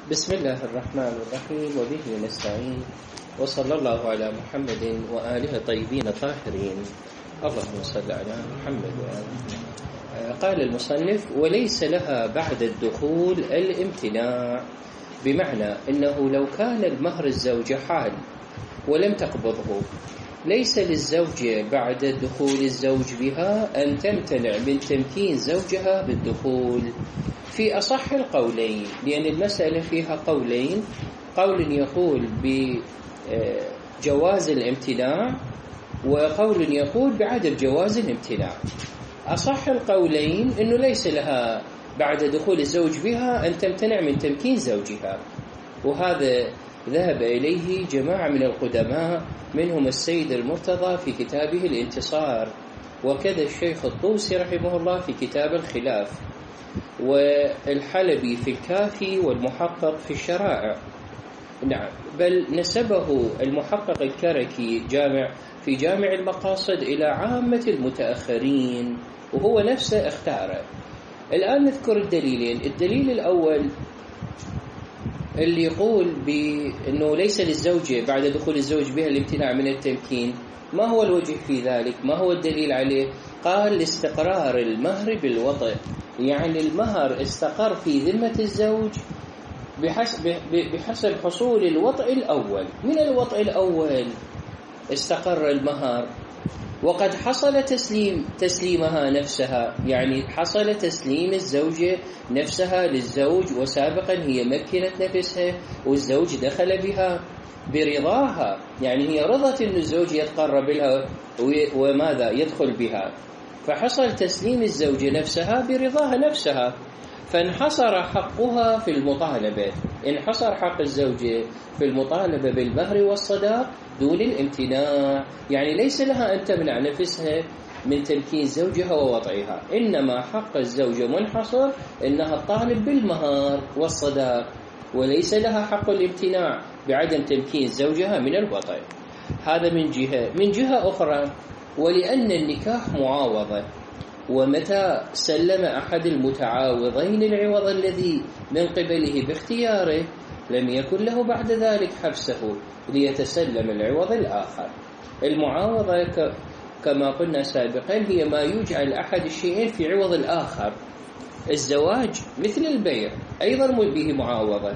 بسم الله الرحمن الرحيم وبه نستعين وصلى الله على محمد وآله الطيبين الطاهرين. اللهم صل على محمد وآله. قال المصنف: وليس لها بعد الدخول الامتناع، بمعنى أنه لو كان المهر الزوجة حال ولم تقبضه، ليس للزوجة بعد دخول الزوج بها أن تمتنع من تمكين زوجها بالدخول في أصح القولين، لأن المسألة فيها قولين: قول يقول بجواز الامتناع وقول يقول بعدم جواز الامتناع. أصح القولين أنه ليس لها بعد دخول الزوج بها أن تمتنع من تمكين زوجها، وهذا ذهب إليه جماعة من القدماء، منهم السيد المرتضى في كتابه الانتصار، وكذا الشيخ الطوسي رحمه الله في كتاب الخلاف، والحلبي في الكافي، والمحقق في الشرائع. نعم، بل نسبه المحقق الكركي في جامع المقاصد إلى عامة المتأخرين، وهو نفسه اختاره. الآن نذكر الدليلين. الدليل الأول اللي يقول بأنه ليس للزوجة بعد دخول الزوج بها الامتناع من التمكين، ما هو الوجه في ذلك؟ ما هو الدليل عليه؟ قال: لاستقرار المهر بالوطء، يعني المهر استقر في ذمة الزوج بحسب حصول الوطء الأول. من الوطء الأول استقر المهر، وقد حصل تسليمها نفسها، يعني حصل تسليم الزوجة نفسها للزوج، وسابقا هي مكنت نفسها والزوج دخل بها برضاها، يعني هي رضت أن الزوج يتقرب لها وماذا يدخل بها، فحصل تسليم الزوجة نفسها برضاها نفسها، فانحصر حقها في المطالبة، انحصر حق الزوجة في المطالبة بالمهر والصداق دون الامتناع، يعني ليس لها أن تمنع نفسها من تمكين زوجها ووضعها، إنما حق الزوجة منحصر إنها تطالب بالمهر والصداق، وليس لها حق الامتناع بعدم تمكين زوجها من الوضع. هذا من جهة. من جهة أخرى، ولأن النكاح معاوضة، ومتى سلم أحد المتعاوضين العوض الذي من قبله باختياره، لم يكن له بعد ذلك حبسه ليتسلم العوض الآخر. المعاوضة كما قلنا سابقا هي ما يجعل أحد الشيئين في عوض الآخر. الزواج مثل البيع أيضا به معاوضة،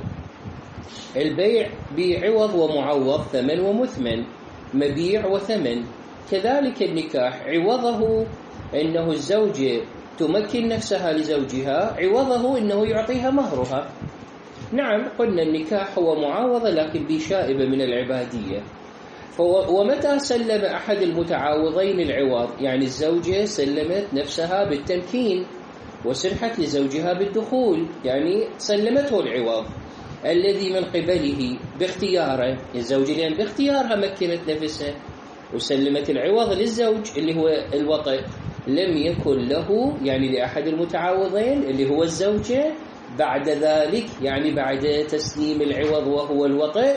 البيع بعوض ومعوض، ثمن ومثمن، مبيع وثمن. كذلك النكاح عوضه إنه الزوجة تمكن نفسها لزوجها، عوضه إنه يعطيها مهرها. نعم، قلنا النكاح هو معاوضة لكن بشائبة من العبادية. ومتى سلم أحد المتعاوضين العوض، يعني الزوجة سلمت نفسها بالتمكين وسمحت لزوجها بالدخول، يعني سلمته العوض الذي من قبله باختياره، الزوجة لأن باختيارها مكنت نفسها وسلمت العوض للزوج اللي هو الوطء، لم يكن له يعني لأحد المتعاوضين اللي هو الزوجة بعد ذلك، يعني بعد تسليم العوض وهو الوطء،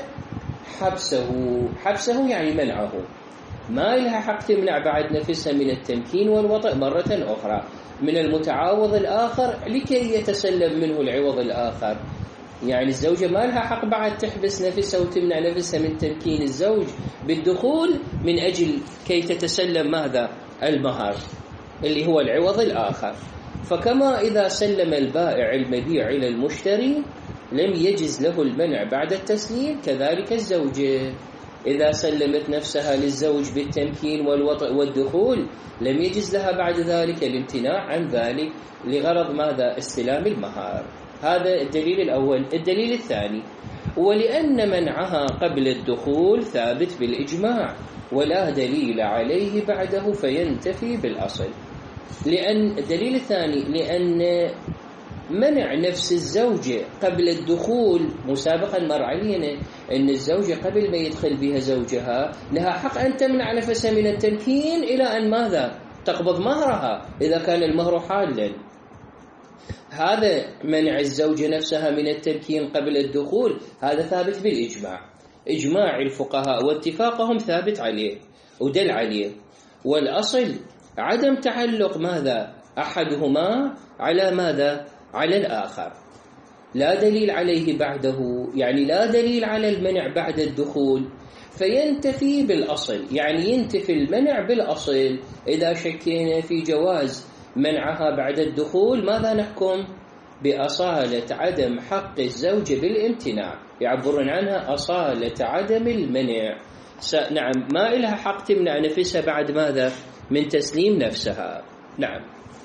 حبسه يعني منعه، ما لها حق تمنع بعد نفسها من التمكين والوطء مرة أخرى من المتعاوض الآخر لكي يتسلم منه العوض الآخر. يعني الزوجة ما لها حق بعد تحبس نفسها وتمنع نفسها من تمكين الزوج بالدخول من أجل كي تتسلم ماذا؟ المهر اللي هو العوض الآخر. فكما إذا سلم البائع المبيع إلى المشتري لم يجز له المنع بعد التسليم، كذلك الزوجة إذا سلمت نفسها للزوج بالتمكين والوطء والدخول لم يجز لها بعد ذلك الامتناع عن ذلك لغرض ماذا؟ استلام المهر. هذا الدليل الأول. الدليل الثاني: ولأن منعها قبل الدخول ثابت بالإجماع ولا دليل عليه بعده فينتفي بالأصل. لأن الدليل الثاني، لأن منع نفس الزوجة قبل الدخول مسابقا مر علينا أن الزوجة قبل ما يدخل بها زوجها لها حق أن تمنع نفسها من التمكين إلى أن ماذا؟ تقبض مهرها إذا كان المهر حالا. هذا منع الزوجة نفسها من التمكين قبل الدخول هذا ثابت بالإجماع، إجماع الفقهاء واتفاقهم ثابت عليه ودل عليه. والأصل عدم تعلق ماذا؟ أحدهما على ماذا؟ على الآخر. لا دليل عليه بعده، يعني لا دليل على المنع بعد الدخول، فينتفي بالأصل، يعني ينتفي المنع بالأصل. إذا شكينا في جواز منعها بعد الدخول ماذا نحكم؟ بأصالة عدم حق الزوج بالامتناع، يعبرون عنها أصالة عدم المنع. نعم، ما إلها حق تمنع نفسها بعد ماذا؟ من تسليم نفسها. نعم.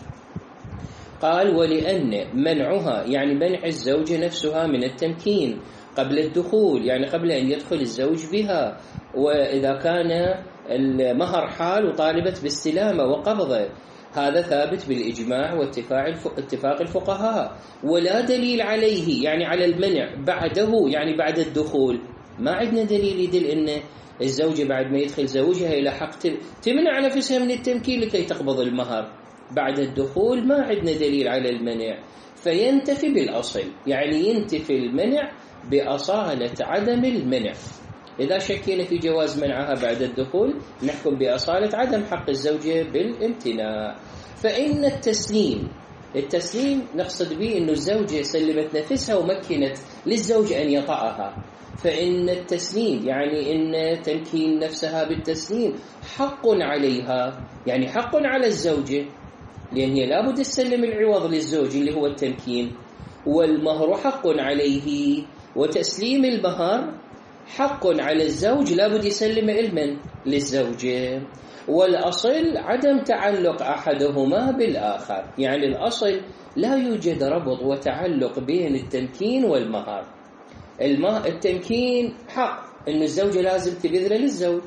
قال ولأن منعها يعني منع الزوجة نفسها من التمكين قبل الدخول، يعني قبل أن يدخل الزوج بها، وإذا كان المهر حال وطالبت باستلامه وقبضه، هذا ثابت بالإجماع واتفاق الفقهاء. ولا دليل عليه يعني على المنع بعده، يعني بعد الدخول ما عندنا دليل يدل أن الزوجة بعد ما يدخل زوجها إلى حق تمنع نفسها من التمكين لكي تقبض المهر. بعد الدخول ما عندنا دليل على المنع، فينتفي بالأصل، يعني ينتفي المنع بأصالة عدم المنع. إذا شكينا في جواز منعها بعد الدخول نحكم بأصالة عدم حق الزوجة بالامتناع. فإن التسليم نقصد به أن الزوجة سلمت نفسها ومكنت للزوج أن يطأها، فإن التسليم يعني إن تمكين نفسها بالتسليم حق عليها، يعني حق على الزوجة، لأن هي لابد تسلم العوض للزوج اللي هو التمكين، والمهر حق عليه، وتسليم المهر حق على الزوج لابد يسلم علما للزوجة. والأصل عدم تعلق أحدهما بالآخر، يعني الأصل لا يوجد ربط وتعلق بين التمكين والمهر. التمكين حق أن الزوجة لازم تبذله للزوج،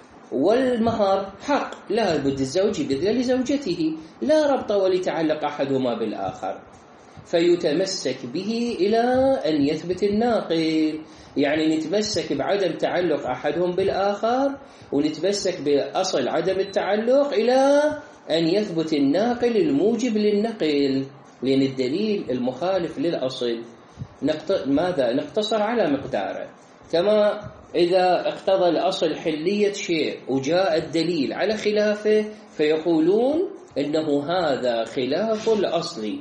والمهر حق لا بد الزوج يبذله لزوجته، لا ربط ولتعلق أحدهما بالآخر، فيتمسك به إلى أن يثبت الناقل. يعني نتمسك بعدم تعلق أحدهم بالآخر، ونتمسك بأصل عدم التعلق إلى أن يثبت الناقل الموجب للنقل، لأن الدليل المخالف للأصل ماذا نقتصر على مقداره. كما إذا اقتضى الأصل حلية شيء وجاء الدليل على خلافه فيقولون إنه هذا خلاف الأصل،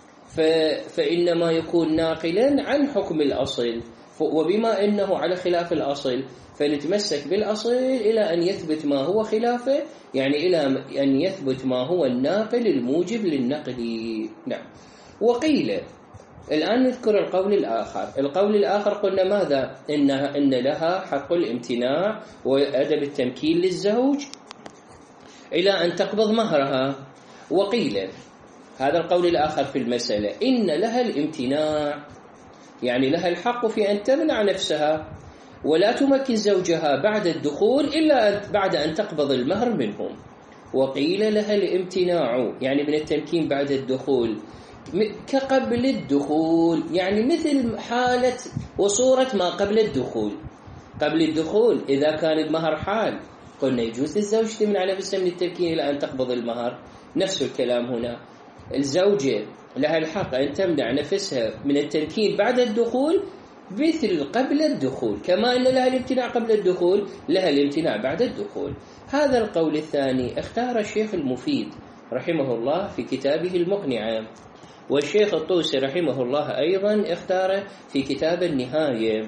فإنما يكون ناقلا عن حكم الأصل، وبما أنه على خلاف الأصل فنتمسك بالأصل إلى أن يثبت ما هو خلافه، يعني إلى أن يثبت ما هو الناقل الموجب للنقل. نعم. وقيل الآن نذكر القول الآخر قلنا ماذا؟ إن لها حق الامتناع وأدب التمكين للزوج إلى أن تقبض مهرها. وقيل هذا القول الآخر في المسألة إن لها الامتناع، يعني لها الحق في أن تمنع نفسها ولا تمكن زوجها بعد الدخول إلا بعد أن تقبض المهر منهم. وقيل لها الامتناع يعني من التمكين بعد الدخول كقبل الدخول، يعني مثل حالة وصورة ما قبل الدخول. قبل الدخول إذا كان المهر حال قلنا يجوز للزوج تمنع نفسها من التمكين إلى أن تقبض المهر. نفس الكلام هنا، الزوجة لها الحق أن تمنع نفسها من التمكين بعد الدخول مثل قبل الدخول، كما أن لها الامتناع قبل الدخول لها الامتناع بعد الدخول. هذا القول الثاني اختار الشيخ المفيد رحمه الله في كتابه المقنعة، والشيخ الطوسي رحمه الله أيضا اختار في كتاب النهاية،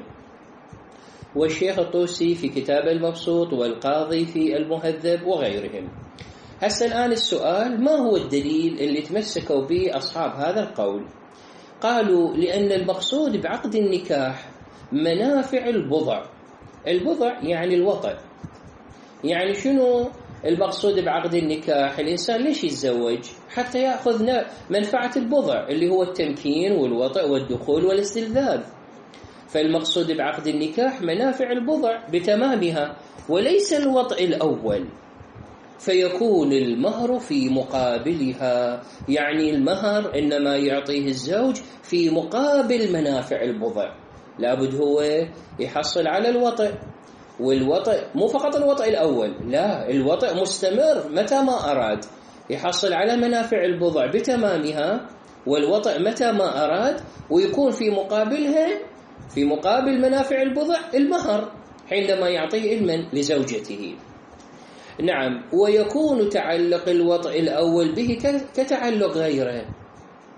والشيخ الطوسي في كتاب المبسوط، والقاضي في المهذب وغيرهم. هسه الآن السؤال، ما هو الدليل اللي تمسكوا به أصحاب هذا القول؟ قالوا لأن المقصود بعقد النكاح منافع البضع. البضع يعني الوطء. يعني شنو المقصود بعقد النكاح؟ الإنسان ليش يتزوج؟ حتى يأخذ منفعة البضع اللي هو التمكين والوطء والدخول والاستلذاذ. فالمقصود بعقد النكاح منافع البضع بتمامها وليس الوطء الأول، فيكون المهر في مقابلها، يعني المهر إنما يعطيه الزوج في مقابل منافع البضع. لابد هو يحصل على الوطء، والوطء مو فقط الوطء الأول، لا، الوطء مستمر متى ما أراد، يحصل على منافع البضع بتمامها والوطء متى ما أراد، ويكون في مقابلها في مقابل منافع البضع المهر حينما يعطيه علما لزوجته. نعم. ويكون تعلق الوطء الأول به كتعلق غيره.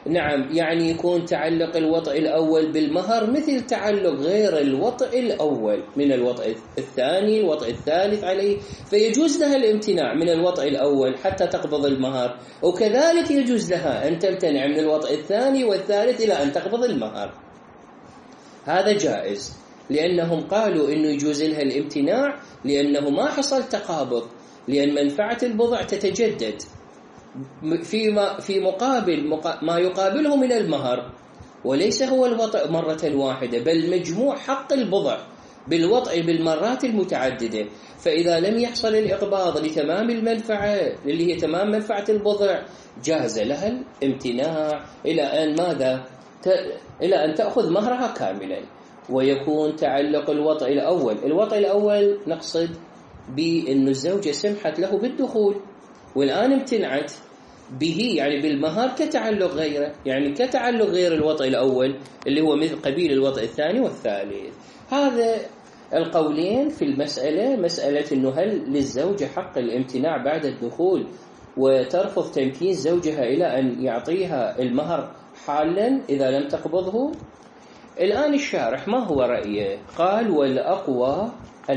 نعم، يعني يكون تعلق الوطء الأول بالمهر مثل تعلق غير الوطء الأول من الوطء الثاني، الوطء الثالث عليه، فيجوز لها الامتناع من الوطء الأول حتى تقبض المهر، وكذلك يجوز لها أن تمتنع من الوطء الثاني والثالث إلى أن تقبض المهر. هذا جائز، لأنهم قالوا إنه يجوز لها الامتناع لأنه ما حصل تقابض، لأن منفعة البضع تتجدد في مقابل ما يقابله من المهر، وليس هو الوطء مرة واحدة، بل مجموع حق البضع بالوطء بالمرات المتعددة. فإذا لم يحصل الإقباض لتمام المنفعة اللي هي تمام منفعة البضع، جاز لها الامتناع إلى أن ماذا؟ إلى أن تأخذ مهرها كاملا. ويكون تعلق الوطء الأول نقصد بأن الزوجة سمحت له بالدخول والآن امتنعت به، يعني بالمهر، كتعلق غيره، يعني كتعلق غير الوطء الأول اللي هو مثل قبيل الوطء الثاني والثالث. هذا القولين في المسألة، مسألة أنه هل للزوجة حق الامتناع بعد الدخول وترفض تمكين زوجها إلى أن يعطيها المهر حالا إذا لم تقبضه. الآن الشارح ما هو رأيه؟ قال والأقوى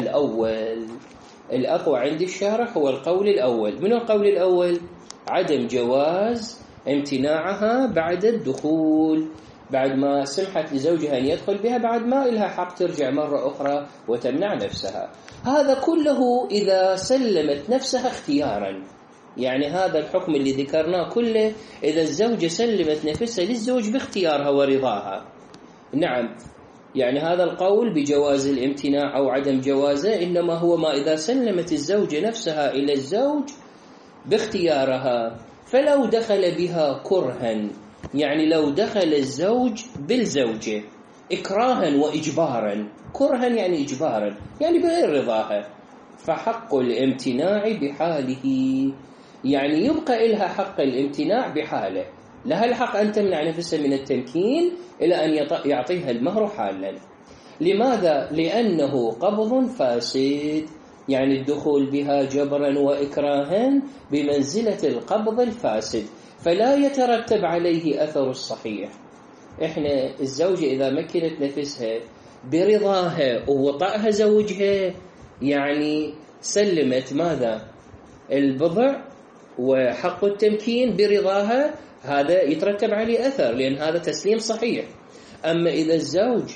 الأقوى عند الشارح هو القول الأول. من القول الأول؟ عدم جواز امتناعها بعد الدخول، بعد ما سمحت لزوجها أن يدخل بها، بعد ما إلها حق ترجع مرة أخرى وتمنع نفسها. هذا كله إذا سلمت نفسها اختيارا، يعني هذا الحكم اللي ذكرناه كله إذا الزوجة سلمت نفسها للزوج باختيارها ورضاها. نعم، يعني هذا القول بجواز الامتناع أو عدم جوازه إنما هو ما إذا سلمت الزوجة نفسها إلى الزوج باختيارها. فلو دخل بها كرها، يعني لو دخل الزوج بالزوجة إكراها وإجبارا، كرها يعني إجبارا يعني بغير رضاها، فحق الامتناع بحاله، يعني يبقى إلها حق الامتناع بحاله، لها الحق أن تمنع نفسها من التمكين إلى أن يعطيها المهر حالا. لماذا؟ لأنه قبض فاسد، يعني الدخول بها جبرا وإكراها بمنزلة القبض الفاسد، فلا يترتب عليه أثر الصحيح. إحنا الزوجة إذا مكنت نفسها برضاها ووطأها زوجها، يعني سلمت ماذا؟ البضع وحق التمكين برضاها، هذا يترتب عليه أثر، لأن هذا تسليم صحيح. أما إذا الزوج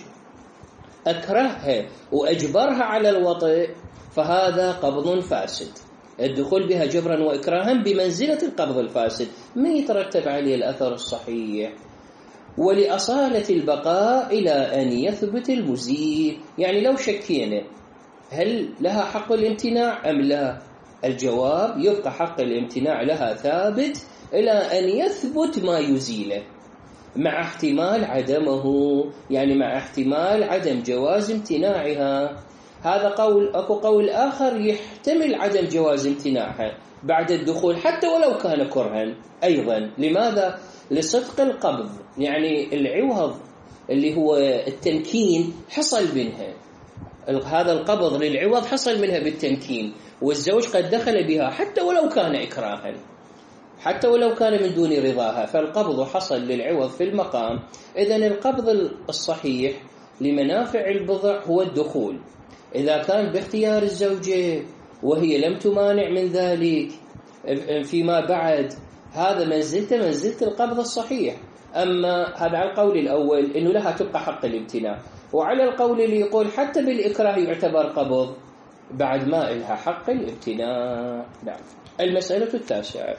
أكرهها وأجبرها على الوطء فهذا قبض فاسد، الدخول بها جبرا وإكراها بمنزلة القبض الفاسد، ما يترتب عليه الأثر الصحيح. ولأصالة البقاء إلى أن يثبت المزيل، يعني لو شكينا هل لها حق الامتناع أم لا، الجواب يبقى حق الامتناع لها ثابت إلى أن يثبت ما يزيله، مع احتمال عدمه، يعني مع احتمال عدم جواز امتناعها. هذا قول. أكو قول آخر يحتمل عدم جواز امتناعها بعد الدخول حتى ولو كان كرها أيضا. لماذا؟ لصدق القبض، يعني العوض اللي هو التمكين حصل منها، هذا القبض للعوض حصل منها بالتمكين، والزوج قد دخل بها حتى ولو كان إكراها، حتى ولو كان من دون رضاها، فالقبض حصل للعوض في المقام. إذن القبض الصحيح لمنافع البضع هو الدخول، إذا كان باختيار الزوجة وهي لم تمانع من ذلك فيما بعد، هذا منزلة القبض الصحيح. أما هذا على القول الأول إنه لها تبقى حق الامتناع، وعلى القول اللي يقول حتى بالإكراه يعتبر قبض بعد ما إلها حق الامتناع. نعم. المسألة التاسعة،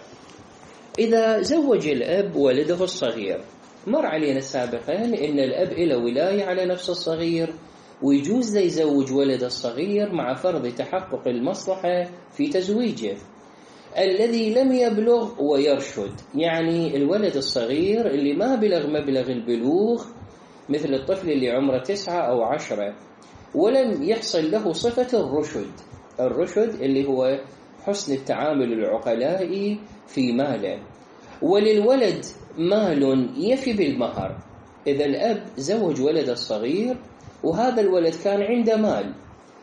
إذا زوج الأب ولده الصغير، مر علينا سابقا إن الأب له ولاية على نفس الصغير، ويجوز له يزوج ولد الصغير مع فرض تحقق المصلحة في تزويجه. الذي لم يبلغ ويرشد، يعني الولد الصغير اللي ما بلغ مبلغ البلوغ، مثل الطفل اللي عمره 9 أو 10 ولم يحصل له صفة الرشد اللي هو حسن التعامل العقلائي في ماله. وللولد مال يفي بالمهر، إذا الأب زوج ولد الصغير وهذا الولد كان عنده مال،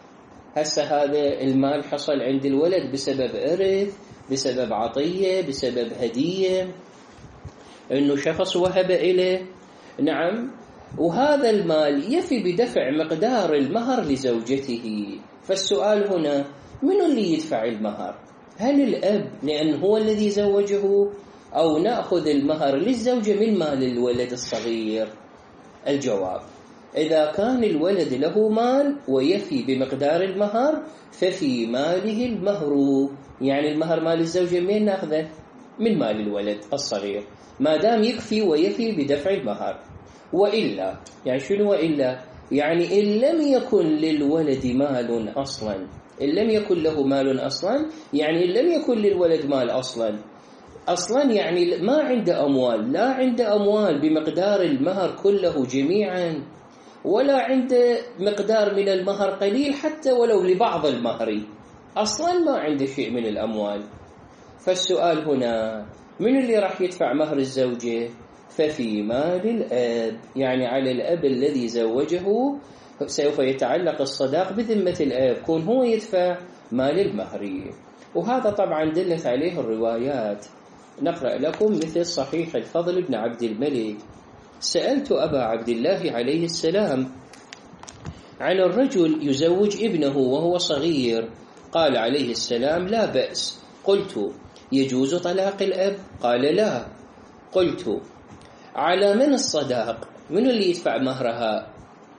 هسه هذا المال حصل عند الولد بسبب إرث، بسبب عطية، بسبب هدية، أنه شخص وهب إليه، نعم، وهذا المال يفي بدفع مقدار المهر لزوجته. فالسؤال هنا من اللي يدفع المهر؟ هل الأب لأن هو الذي زوجه، أو نأخذ المهر للزوجة من مال الولد الصغير؟ الجواب: إذا كان الولد له مال ويفي بمقدار المهر ففي ماله المهر. يعني المهر مال الزوجة من نأخذه؟ من مال الولد الصغير، ما دام يكفي ويفي بدفع المهر. وإلا، يعني شنو وإلا؟ يعني إن لم يكن للولد مال أصلا، إن لم يكن له مال أصلا، يعني إن لم يكن للولد مال أصلا يعني ما عنده أموال، لا عنده أموال بمقدار المهر كله جميعا، ولا عنده مقدار من المهر قليل حتى ولو لبعض المهر، أصلا ما عنده شيء من الأموال. فالسؤال هنا من اللي راح يدفع مهر الزوجة؟ ففي مال الأب، يعني على الأب الذي زوجه سوف يتعلق الصداق بذمة الأب، كون هو يدفع مال المهر. وهذا طبعا دلت عليه الروايات. نقرأ لكم مثل صحيح الفضل بن عبد الملك: سألت أبا عبد الله عليه السلام عن الرجل يزوج ابنه وهو صغير، قال عليه السلام: لا بأس. قلت: يجوز طلاق الأب؟ قال: لا. قلت: على من الصداق؟ من اللي يدفع مهرها؟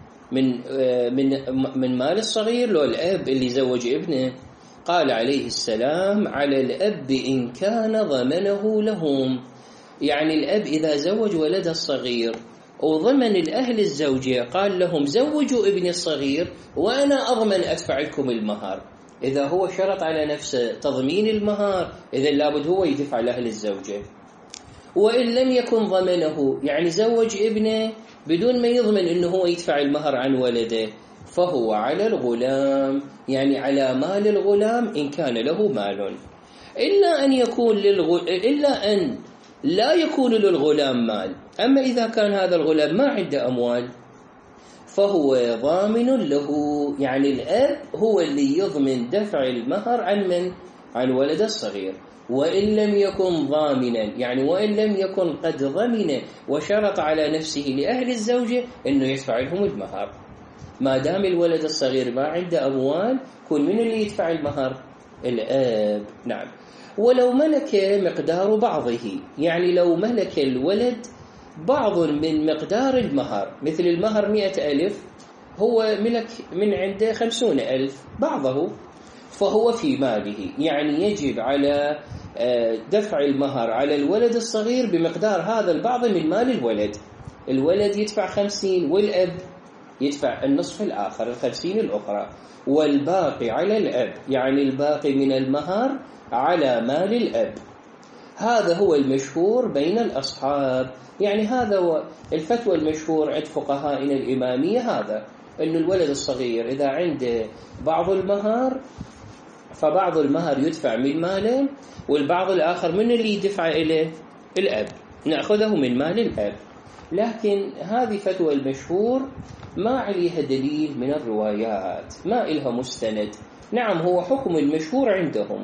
من مال الصغير لو الأب اللي زوج ابنه؟ قال عليه السلام: على الأب إن كان ضمنه لهم. يعني الأب إذا زوج ولد الصغير وضمن الأهل الزوجة، قال لهم: زوجوا ابني الصغير وأنا أضمن أدفع لكم المهر. إذا هو شرط على نفسه تضمين المهر، إذا لابد هو يدفع لأهل الزوجة. وإن لم يكن ضمنه، يعني زوج ابنه بدون ما يضمن أنه هو يدفع المهر عن ولده، فهو على الغلام، يعني على مال الغلام إن كان له مال، إلا أن لا يكون للغلام مال. أما إذا كان هذا الغلام ما عنده أموال فهو ضامن له، يعني الأب هو اللي يضمن دفع المهر عن من؟ عن ولد الصغير. وإن لم يكن ضامنا، يعني وإن لم يكن قد ضمن وشرط على نفسه لأهل الزوجة أنه يدفع لهم المهر، ما دام الولد الصغير ما عنده أموال، كل من اللي يدفع المهر؟ الأب. نعم. ولو ملك مقدار بعضه، يعني لو ملك الولد بعض من مقدار المهر، مثل المهر 100,000، هو ملك من عنده 50,000 بعضه، فهو في ماله، يعني يجب على دفع المهر على الولد الصغير بمقدار هذا البعض من مال الولد. الولد يدفع 50 والأب يدفع النصف الآخر، 50 الأخرى، والباقي على الأب، يعني الباقي من المهر على مال الأب. هذا هو المشهور بين الأصحاب، يعني هذا هو الفتوى المشهور عند فقهائنا الإمامية، هذا أن الولد الصغير إذا عنده بعض المهر فبعض المهر يدفع من ماله، والبعض الآخر من اللي يدفع إليه؟ الأب، نأخذه من مال الأب. لكن هذه فتوى المشهور ما عليها دليل من الروايات، ما إلها مستند. نعم، هو حكم المشهور عندهم.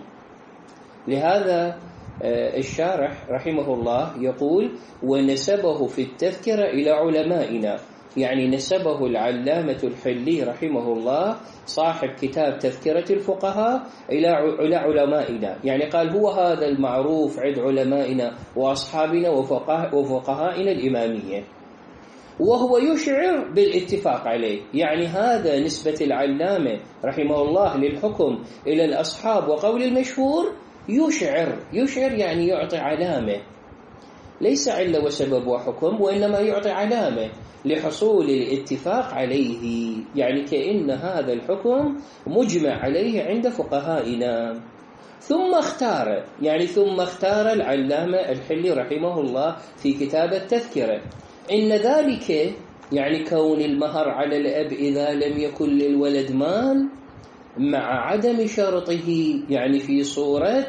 لهذا الشارح رحمه الله يقول: ونسبه في التذكرة إلى علمائنا، يعني نسبه العلامة الحلي رحمه الله صاحب كتاب تذكرة الفقهاء إلى علمائنا، يعني قال هو هذا المعروف عند علمائنا وأصحابنا وفقهائنا الإمامية، وهو يشعر بالاتفاق عليه. يعني هذا نسبة العلامة رحمه الله للحكم إلى الأصحاب وقول المشهور، يشعر يعني يعطي علامة، ليس علة وسبب وحكم، وإنما يعطي علامة لحصول الاتفاق عليه، يعني كأن هذا الحكم مجمع عليه عند فقهائنا. ثم اختار العلامة الحلي رحمه الله في كتاب التذكرة إن ذلك، يعني كون المهر على الأب إذا لم يكن للولد مال، مع عدم شرطه، يعني في صورة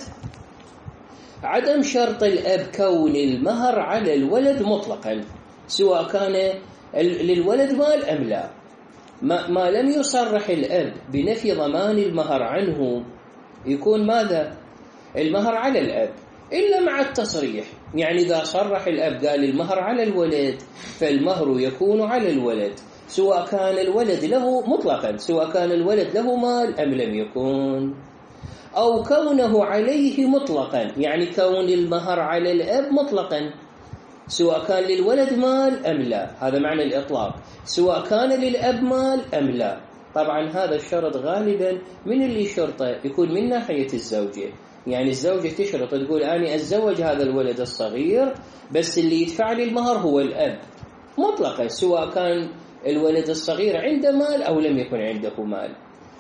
عدم شرط الأب كون المهر على الولد مطلقا، سواء كان للولد مال أم لا، ما لم يصرح الأب بنفي ضمان المهر عنه، يكون ماذا؟ المهر على الأب، إلا مع التصريح يعني إذا صرح الأب قال المهر على الولد فالمهر يكون على الولد، سواء كان الولد له مطلقا، سواء كان الولد له مال أم لم يكن، أو كونه عليه مطلقا، يعني كون المهر على الأب مطلقا، سواء كان للولد مال أم لا، هذا معنى الإطلاق، سواء كان للأب مال أم لا. طبعا هذا الشرط غالبا من اللي شرطه يكون من ناحية الزوجة، يعني الزوجة تشرط تقول أنا أتزوج هذا الولد الصغير بس اللي يدفع لي المهر هو الأب مطلقا، سواء كان الولد الصغير عنده مال أو لم يكن عنده مال.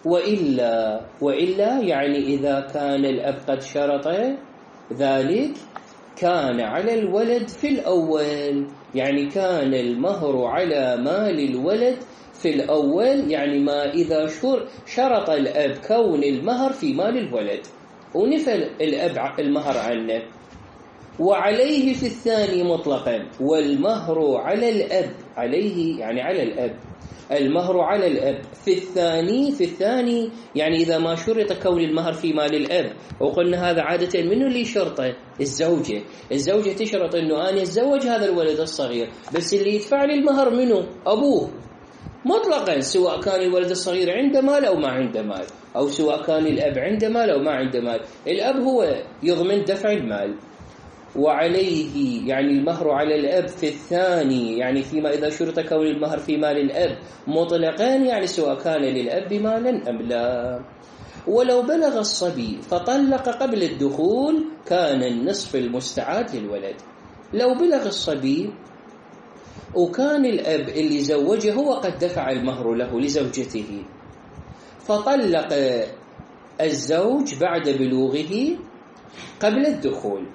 وإلا يعني إذا كان الأب قد شرط ذلك كان على الولد في الأول، يعني كان المهر على مال الولد في الأول، يعني ما إذا شرط الأب كون المهر في مال الولد ونفى الأب المهر عنه، وعليه في الثاني مطلقا، والمهر على الأب، عليه يعني على الأب، المهر على الأب في الثاني يعني إذا ما شرط كون المهر في مال الأب، وقلنا هذا عادة منه اللي شرطه الزوجة تشرط أنه أنا أتزوج هذا الولد الصغير بس اللي يدفع لي المهر منه أبوه مطلقا، سواء كان الولد الصغير عنده مال أو ما عنده مال، أو سواء كان الأب عنده مال أو ما عنده مال، الأب هو يضمن دفع المال. وعليه يعني المهر على الأب في الثاني، يعني فيما إذا شرط كون المهر في مال الأب مطلقان، يعني سواء كان للأب مالا أم لا. ولو بلغ الصبي فطلق قبل الدخول كان النصف المستعاد للولد. لو بلغ الصبي وكان الأب اللي زوجه هو قد دفع المهر له لزوجته، فطلق الزوج بعد بلوغه قبل الدخول،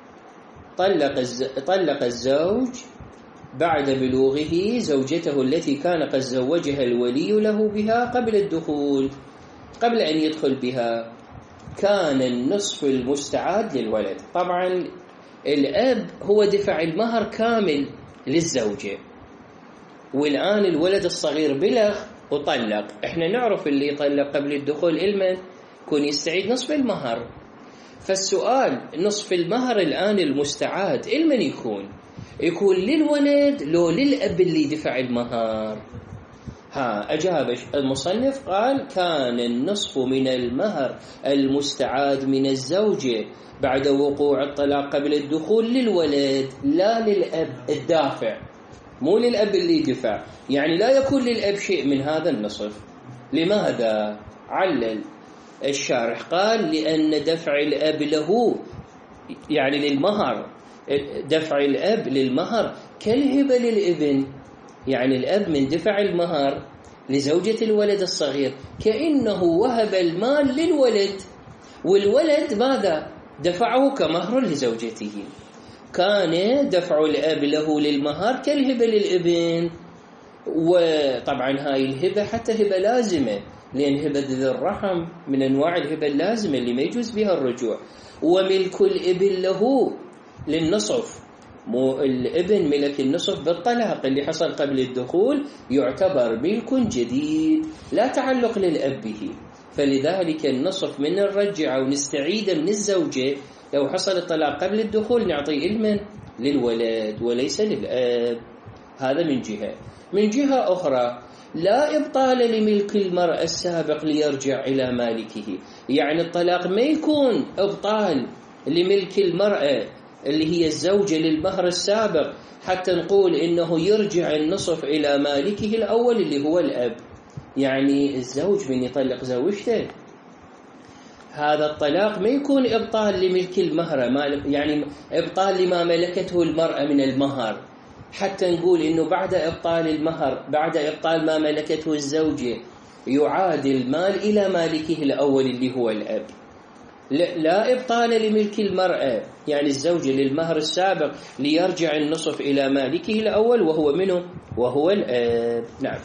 طلق الزوج بعد بلوغه زوجته التي كان قد زوجها الولي له بها قبل الدخول، قبل أن يدخل بها، كان النصف المستعاد للولد. طبعا الأب هو دفع المهر كامل للزوجة، والآن الولد الصغير بلغ وطلق، احنا نعرف اللي يطلق قبل الدخول إلمن يكون يستعيد نصف المهر. فالسؤال نصف المهر الآن المستعاد إلمن يكون للولد لو للأب اللي دفع المهر؟ أجاب المصنف قال كان النصف من المهر المستعاد من الزوجة بعد وقوع الطلاق قبل الدخول للولد لا للأب الدافع، مو للأب اللي دفع، يعني لا يكون للأب شيء من هذا النصف. لماذا؟ علل الشارح قال لأن دفع الأب له يعني للمهر، دفع الأب للمهر كالهبة للابن، يعني الأب من دفع المهر لزوجة الولد الصغير كأنه وهب المال للولد، والولد ماذا؟ دفعه كمهر لزوجته. كان دفع الأب له للمهر كالهبة للابن، وطبعا هاي الهبة حتى هبة لازمة، لأن هبة ذي الرحم من أنواع الهبة اللازمة اللي ما يجوز بها الرجوع. وملك الابن له للنصف، مو الابن ملك النصف بالطلاق اللي حصل قبل الدخول يعتبر ملك جديد لا تعلق للأب به، فلذلك النصف من نرجعه ونستعيده من الزوجة لو حصل الطلاق قبل الدخول نعطي إلمن للولد وليس للأب. هذا من جهة. من جهة أخرى لا إبطال لملك المرأة السابق ليرجع إلى مالكه، يعني الطلاق ما يكون إبطال لملك المرأة اللي هي الزوجة للمهر السابق حتى نقول إنه يرجع النصف إلى مالكه الأول اللي هو الأب. يعني الزوج من يطلق زوجته هذا الطلاق ما يكون إبطال لملك المهر، يعني إبطال لما ملكته المرأة من المهر، حتى نقول إنه بعد إبطال المهر، بعد إبطال ما ملكته الزوجة يعاد المال إلى مالكه الأول اللي هو الأب. لا إبطال لملك المرأة يعني الزوجة للمهر السابق ليرجع النصف إلى مالكه الأول وهو منه وهو الأب. نعم.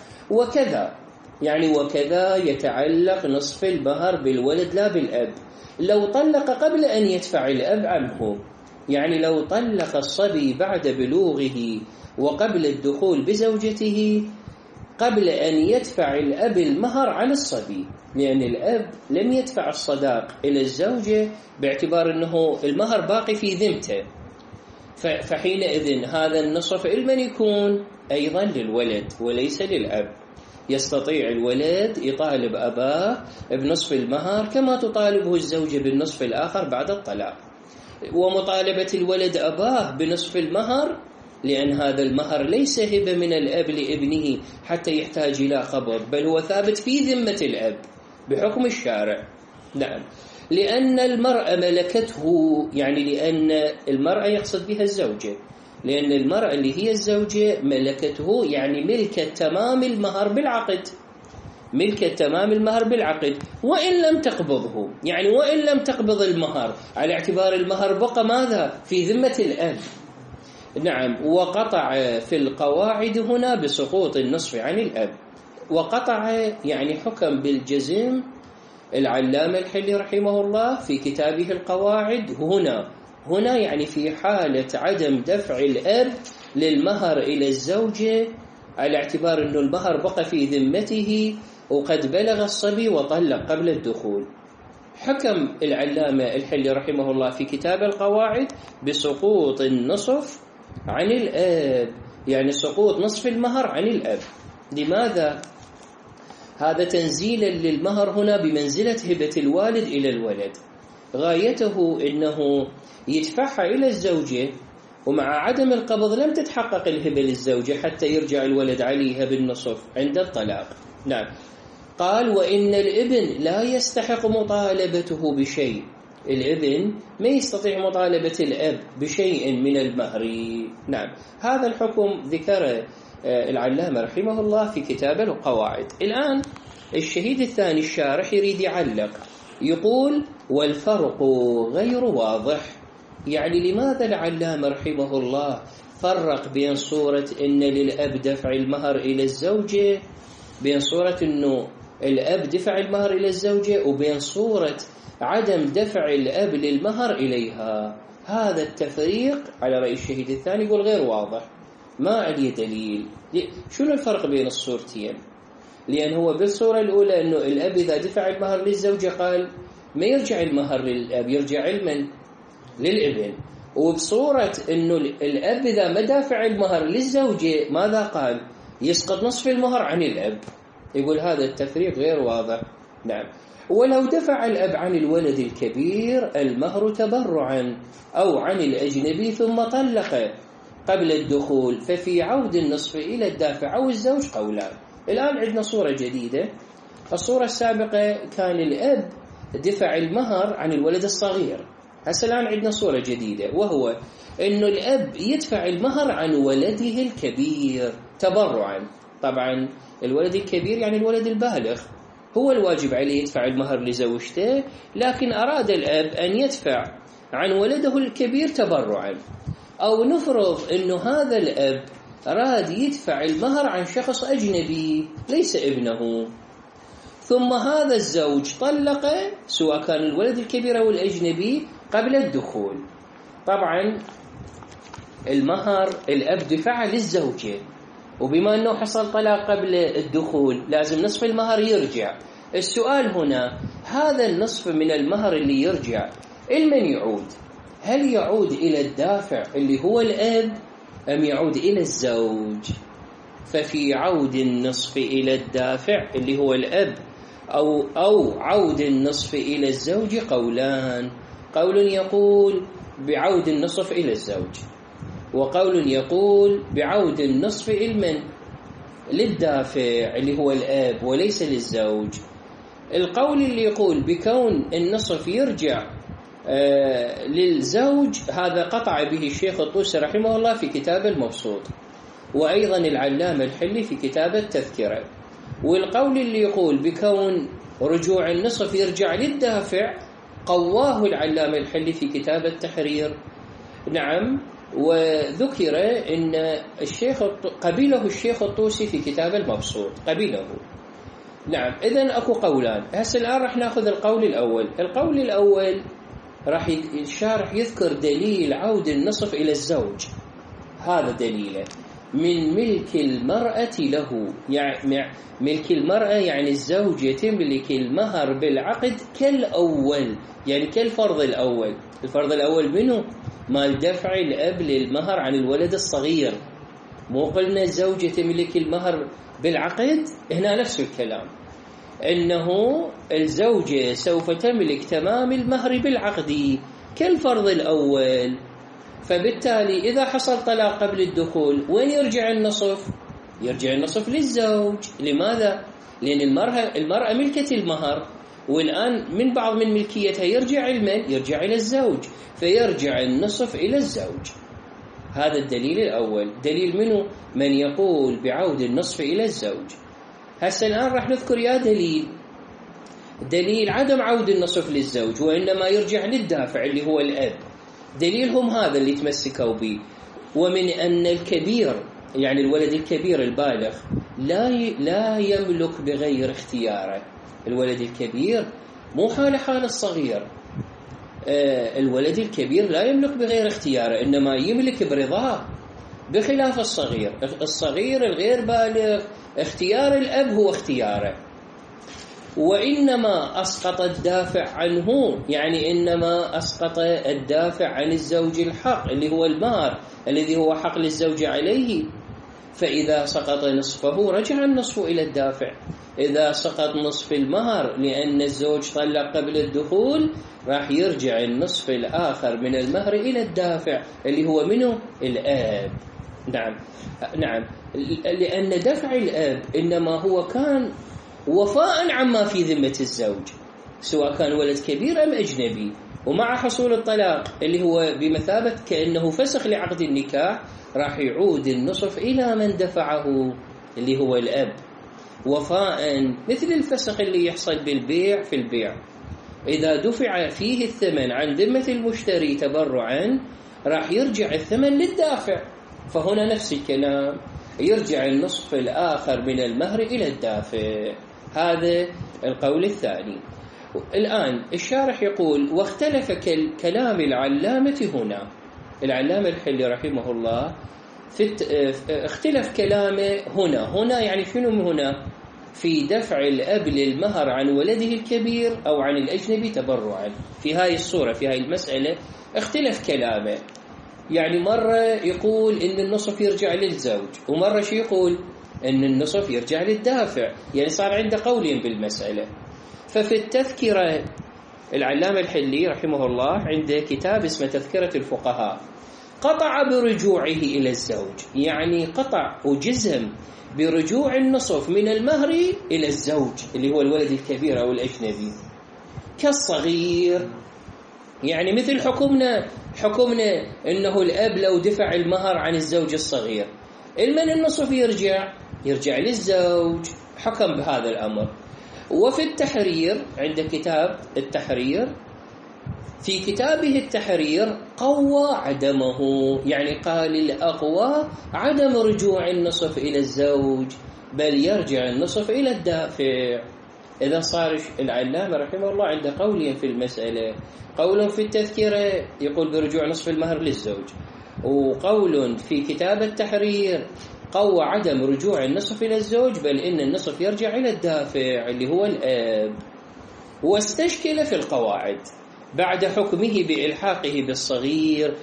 وكذا يتعلق نصف المهر بالولد لا بالأب لو طلق قبل أن يدفع الأب عنه، يعني لو طلق الصبي بعد بلوغه وقبل الدخول بزوجته قبل أن يدفع الأب المهر عن الصبي، لأن الأب لم يدفع الصداق إلى الزوجة باعتبار أنه المهر باقي في ذمته، فحينئذ هذا النصف لمن يكون؟ أيضا للولد وليس للأب. يستطيع الولد يطالب أباه بنصف المهر كما تطالبه الزوجة بالنصف الآخر بعد الطلاق. ومطالبة الولد أباه بنصف المهر لأن هذا المهر ليس هبة من الأب لابنه حتى يحتاج إلى قبض، بل هو ثابت في ذمة الأب بحكم الشارع. نعم، لأن المرأة ملكته، يعني لأن المرأة يقصد بها الزوجة، لأن المرأة اللي هي الزوجة ملكته، يعني ملكة تمام المهر بالعقد، ملكة تمام المهر بالعقد، وإن لم تقبضه، يعني وإن لم تقبض المهر على اعتبار المهر بقى ماذا؟ في ذمة الأب. نعم، وقطع في القواعد هنا بسقوط النصف عن الأب. وقطع يعني حكم بالجزم العلامة الحلي رحمه الله في كتابه القواعد هنا يعني في حالة عدم دفع الأب للمهر إلى الزوجة على اعتبار أن المهر بقى في ذمته وقد بلغ الصبي وطلق قبل الدخول. حكم العلامة الحلي رحمه الله في كتاب القواعد بسقوط النصف عن الأب، يعني سقوط نصف المهر عن الأب. لماذا؟ هذا تنزيلا للمهر هنا بمنزلة هبة الوالد إلى الولد، غايته إنه يدفعها إلى الزوجة، ومع عدم القبض لم تتحقق الهبة للزوجة حتى يرجع الولد عليها بالنصف عند الطلاق. نعم، قال وإن الابن لا يستحق مطالبته بشيء، الابن ما يستطيع مطالبة الأب بشيء من المهر. نعم، هذا الحكم ذكر العلامة رحمه الله في كتاب القواعد. الآن الشهيد الثاني الشارح يريد يعلق، يقول والفرق غير واضح. يعني لماذا العلامة رحمه الله فرق بين صورة إن للأب دفع المهر إلى الزوجة، بين صورة إنه الأب دفع المهر إلى الزوجة، وبين صورة عدم دفع الأب للمهر إليها؟ هذا التفريق على رأي الشهيد الثاني يقول غير واضح، ما عليه دليل. شنو الفرق بين الصورتين؟ لأن هو بالصورة الأولى أنه الأب إذا دفع المهر للزوجة قال ما يرجع المهر للأب، يرجع علما للابن. وبصورة أنه الأب إذا ما دافع المهر للزوجة ماذا قال؟ يسقط نصف المهر عن الأب. يقول هذا التفريق غير واضح. نعم، ولو دفع الأب عن الولد الكبير المهر تبرعا أو عن الأجنبي ثم طلق قبل الدخول ففي عود النصف إلى الدافع أو الزوج قولان. الآن عندنا صورة جديدة. الصورة السابقة كان الأب دفع المهر عن الولد الصغير، هسه الآن عندنا صورة جديدة، وهو أنه الأب يدفع المهر عن ولده الكبير تبرعا. طبعا الولد الكبير يعني الولد البالغ، هو الواجب عليه يدفع المهر لزوجته، لكن أراد الأب أن يدفع عن ولده الكبير تبرعا. أو نفرض أنه هذا الأب أراد يدفع المهر عن شخص أجنبي ليس ابنه، ثم هذا الزوج طلق سواء كان الولد الكبير أو الأجنبي قبل الدخول. طبعا المهر الأب دفع للزوجة، وبما أنه حصل طلاق قبل الدخول لازم نصف المهر يرجع. السؤال هنا، هذا النصف من المهر اللي يرجع لمن يعود؟ هل يعود إلى الدافع اللي هو الأب أم يعود إلى الزوج؟ ففي عود النصف إلى الدافع اللي هو الأب أو عود النصف إلى الزوج قولان. قول يقول بعود النصف إلى الزوج، وقول يقول بعود النصف للدافع اللي هو الأب وليس للزوج. القول اللي يقول بكون النصف يرجع للزوج هذا قطع به الشيخ الطوسي رحمه الله في كتاب المبسوط، وأيضا العلامة الحلي في كتاب التذكرة. والقول اللي يقول بكون رجوع النصف يرجع للدافع قواه العلامة الحلي في كتاب التحرير. نعم، وذكر إن قبله الشيخ الطوسي في كتاب المبسوط قبله. نعم، إذن أكو قولان. هسه الآن رح نأخذ القول الأول. القول الأول راح الشارح يذكر دليل عود النصف إلى الزوج، هذا دليله من ملك المرأة له، يعني ملك المرأة يعني الزوجة تملك المهر بالعقد كالأول، يعني كالفرض الأول. الفرض الأول منه مال دفع الأب للمهر عن الولد الصغير. مو قلنا الزوجة تملك المهر بالعقد؟ هنا نفس الكلام، إنه الزوجة سوف تملك تمام المهر بالعقد كالفرض الأول. فبالتالي إذا حصل طلاق قبل الدخول وين يرجع النصف؟ يرجع النصف للزوج. لماذا؟ لأن المرأة ملكة المهر، والآن من بعض من ملكيتها يرجع يرجع إلى الزوج، فيرجع النصف إلى الزوج. هذا الدليل الأول. دليل منه؟ من يقول بعود النصف إلى الزوج. هسه الآن راح نذكر يا دليل عدم عود النصف للزوج وإنما يرجع للدافع اللي هو الأب. دليلهم هذا اللي تمسكوا به، ومن أن الكبير يعني الولد الكبير البالغ لا يملك بغير اختياره. الولد الكبير مو حال الصغير. الولد الكبير لا يملك بغير اختياره، إنما يملك برضاه، بخلاف الصغير. الصغير الغير بالغ اختيار الأب هو اختياره، وإنما أسقط الدافع عنه، يعني إنما أسقط الدافع عن الزوج الحق اللي هو المهر الذي هو حق للزوج عليه. فإذا سقط نصفه رجع النصف إلى الدافع. إذا سقط نصف المهر لأن الزوج طلق قبل الدخول راح يرجع النصف الآخر من المهر إلى الدافع اللي هو منه الأب. نعم، لأن دفع الأب إنما هو كان وفاء عما في ذمة الزوج، سواء كان ولد كبير أم أجنبي. ومع حصول الطلاق اللي هو بمثابة كأنه فسخ لعقد النكاح، راح يعود النصف إلى من دفعه اللي هو الأب، وفاء مثل الفسخ اللي يحصل بالبيع في البيع. إذا دفع فيه الثمن عن ذمة المشتري تبرعا راح يرجع الثمن للدافع. فهنا نفس الكلام، يرجع النصف الآخر من المهر إلى الدافع. هذا القول الثاني. الآن الشارح يقول: واختلف كلام العلامة هنا. العلامة الحلي رحمه الله اختلف كلامه هنا يعني شنو هنا؟ في دفع الأب للمهر عن ولده الكبير أو عن الأجنبي تبرعا. في هاي الصورة، في هاي المسألة اختلف كلامه. يعني مرة يقول إن النصف يرجع للزوج، ومرة شو يقول؟ إن النصف يرجع للدافع. يعني صار عنده قولين بالمسألة. ففي التذكرة العلامة الحلي رحمه الله عنده كتاب اسمه تذكرة الفقهاء، قطع برجوعه إلى الزوج، يعني قطع وجزم برجوع النصف من المهر إلى الزوج اللي هو الولد الكبير أو الأجنبي كالصغير. يعني مثل حكمنا إنه الأب لو دفع المهر عن الزوج الصغير المن النصف يرجع للزوج، حكم بهذا الأمر. وفي التحرير عند كتاب التحرير، في كتابه التحرير قوى عدمه، يعني قال الأقوى عدم رجوع النصف إلى الزوج، بل يرجع النصف إلى الدافع. إذا صار العلامة رحمه الله عنده قولين في المسألة، قول في التذكرة يقول برجوع نصف المهر للزوج، وقول في كتاب التحرير قوى عدم رجوع النصف إلى الزوج، بل إن النصف يرجع إلى الدافع اللي هو الأب. واستشكل في القواعد بعد حكمه بإلحاقه بالصغير.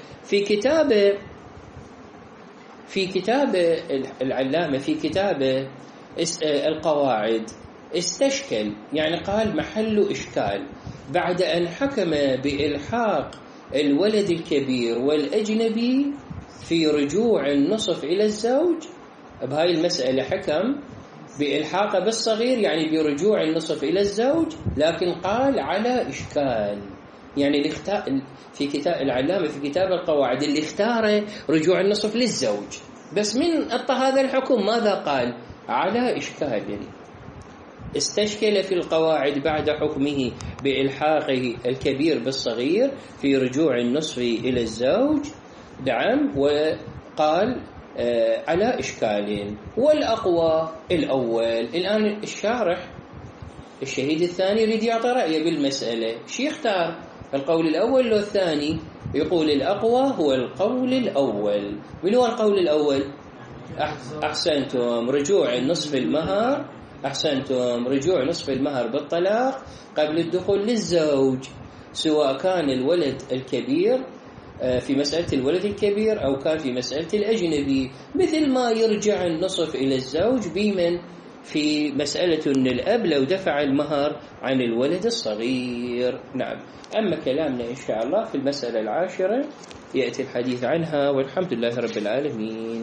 في كتاب العلامة في كتاب القواعد استشكل، يعني قال محل إشكال بعد أن حكم بإلحاق الولد الكبير والأجنبي في رجوع النصف إلى الزوج. بهاي المسألة حكم بإلحاقه بالصغير، يعني برجوع النصف إلى الزوج، لكن قال على إشكال. يعني في كتاب العلامة في كتاب القواعد اللي اختار رجوع النصف للزوج، بس من أعطى هذا الحكم ماذا قال؟ على إشكال. يعني استشكل في القواعد بعد حكمه بإلحاقه الكبير بالصغير في رجوع النصف إلى الزوج، نعم، وقال على إشكال. والأقوى الأول. الآن الشارح الشهيد الثاني يريد يعطي رأيه بالمسألة، شي يختار؟ القول الأول لو الثاني؟ يقول الأقوى هو القول الأول. من هو القول الأول؟ أحسنتم، رجوع نصف المهر. أحسنتم، رجوع نصف المهر بالطلاق قبل الدخول للزوج، سواء كان الولد الكبير في مسألة الولد الكبير أو كان في مسألة الأجنبي، مثل ما يرجع النصف إلى الزوج بمن في مسألة أن الأب لو دفع المهر عن الولد الصغير. نعم. أما كلامنا إن شاء الله في المسألة العاشرة يأتي الحديث عنها، والحمد لله رب العالمين.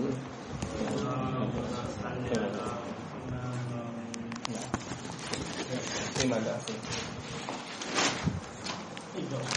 فيما لا